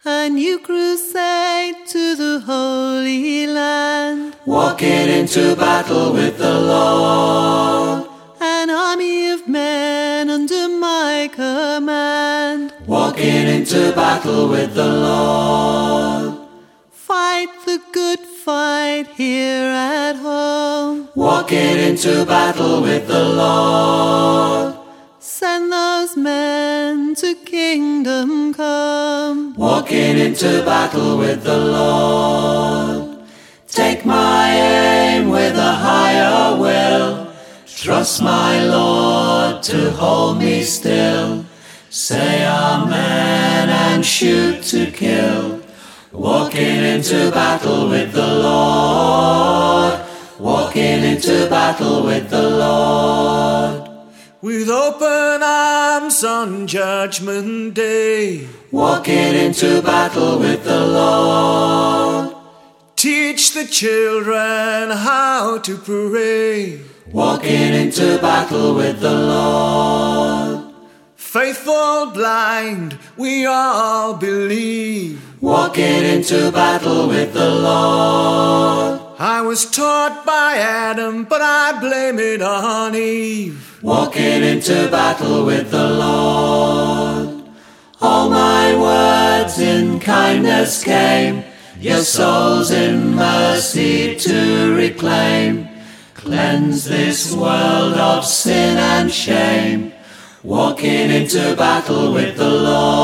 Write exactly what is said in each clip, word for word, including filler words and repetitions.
a new crusade to the Holy Land, walking into battle with the Lord. An army of men under my command, walking into battle with the Lord. Fight the good fight here at home, walking into battle with the Lord. Send those men to kingdom come, walking into battle with the Lord. Take my aim with a higher will, trust my Lord to hold me still. Say amen and shoot to kill, walking into battle with the Lord, walking into battle with the Lord. With open arms on Judgment Day, walking into battle with the Lord. Teach the children how to pray, walking into battle with the Lord. Faithful blind, we all believe, walking into battle with the Lord. I was taught by Adam, but I blame it on Eve, walking into battle with the Lord. All my words in kindness came, your souls in mercy to reclaim. Cleanse this world of sin and shame, walking into battle with the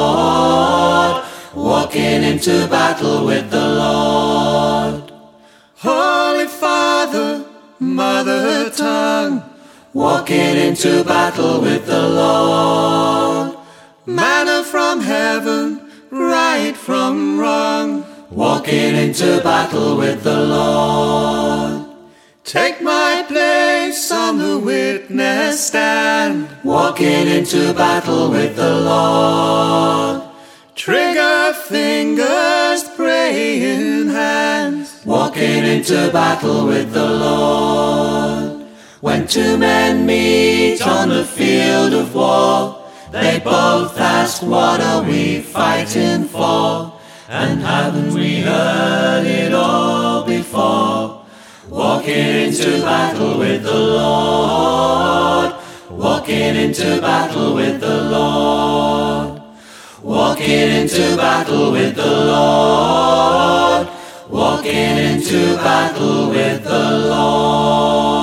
Lord, walking into battle with the Lord. Holy Father, Mother Tongue, walking into battle with the Lord. Manna from heaven, right from wrong, walking into battle with the Lord. Take my place on the witness stand, walking into battle with the Lord. Trigger fingers, praying hands, walking into battle with the Lord. When two men meet on the field of war, they both ask, what are we fighting for? And haven't we heard it all before? Walking into battle with the Lord, walking into battle with the Lord. Walking into battle with the Lord, walking into battle with the Lord.